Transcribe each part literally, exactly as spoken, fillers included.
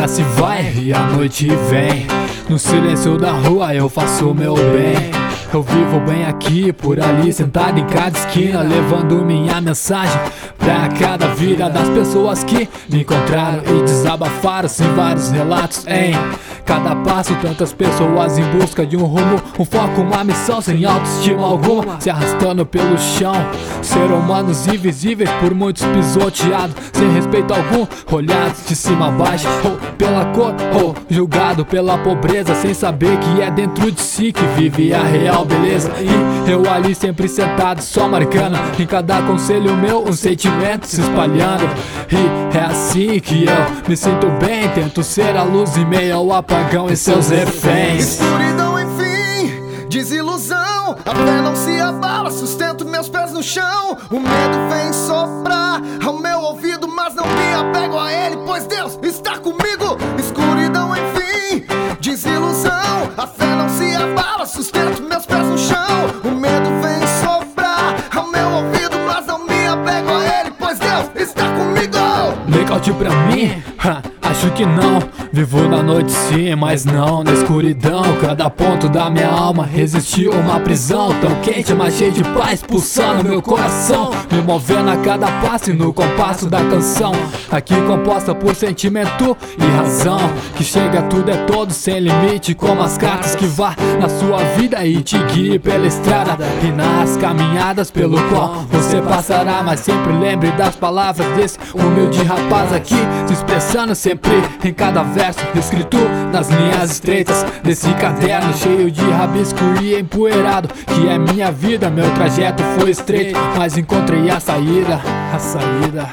dia se vai e a noite vem. No silêncio da rua eu faço meu bem. Eu vivo bem aqui, por ali, sentado em cada esquina, levando minha mensagem pra cada vida das pessoas que me encontraram e desabafaram sem vários relatos em cada passo. Tantas pessoas em busca de um rumo, um foco, uma missão, sem autoestima alguma, se arrastando pelo chão. Ser humanos invisíveis, por muitos pisoteados, sem respeito algum, olhados de cima a baixo, ou pela cor, ou julgado pela pobreza, sem saber que é dentro de si que vive a real beleza. E eu ali sempre sentado, só marcando em cada conselho meu um sentimento se espalhando. E é assim que eu me sinto bem, tento ser a luz em meio ao apagão e seus reféns. Escuridão, enfim, desilusão, a fé não se abala, sustento meus pés no chão. O medo vem soprar ao meu ouvido, mas não me apego a ele, pois Deus está comigo. Escuridão, enfim, desilusão, a fé não se abala, sustento meus pés no chão. O medo vem soprar ao meu ouvido, mas não me apego a ele, pois Deus está comigo. Blackout pra mim? Ha, acho que não. Vivo na noite sim, mas não na escuridão. Cada ponto da minha alma resistiu a uma prisão tão quente, mas cheia de paz, pulsando meu coração, me movendo a cada passo e no compasso da canção, aqui composta por sentimento e razão, que chega tudo é todo sem limite, como as cartas que vá na sua vida e te guie pela estrada e nas caminhadas pelo qual você passará. Mas sempre lembre das palavras desse humilde rapaz aqui, se expressando sempre em cada verso, escrito nas linhas estreitas desse caderno cheio de rabisco e empoeirado, que é minha vida. Meu trajeto foi estreito, mas encontrei a saída, a saída.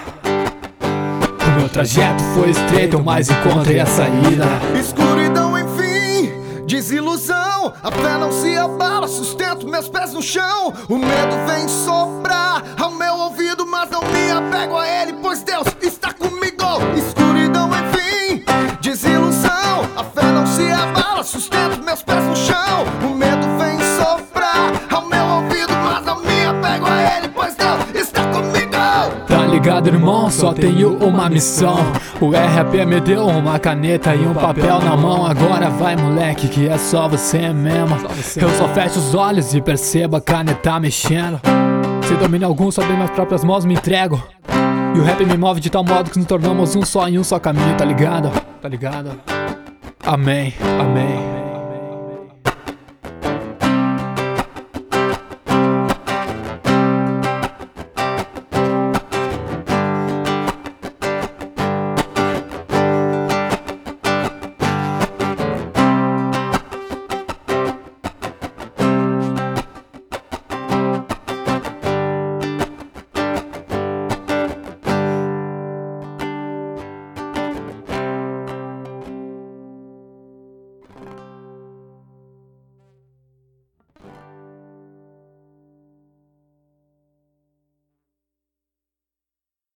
O meu trajeto foi estreito, mas encontrei a saída. Escuridão, enfim, desilusão, a fé não se abala, sustento meus pés no chão. O medo vem soprar ao meu ouvido, mas não me apego a ele, pois Deus está comigo. Escuridão, enfim, desilusão, a fé não se abala, sustento meus pés no chão. O medo vem soprar ao meu ouvido, mas não me apego a ele, pois Deus está comigo. Tá ligado, irmão? Só tenho uma missão. O R A P me deu uma caneta e um papel na mão. Agora vai, moleque, que é só você mesmo. Eu só fecho os olhos e percebo a caneta mexendo. Se domínio algum sobre minhas próprias mãos me entrego. E o rap me move de tal modo que nos tornamos um só em um só caminho, tá ligado? Tá ligado? Amém, amém.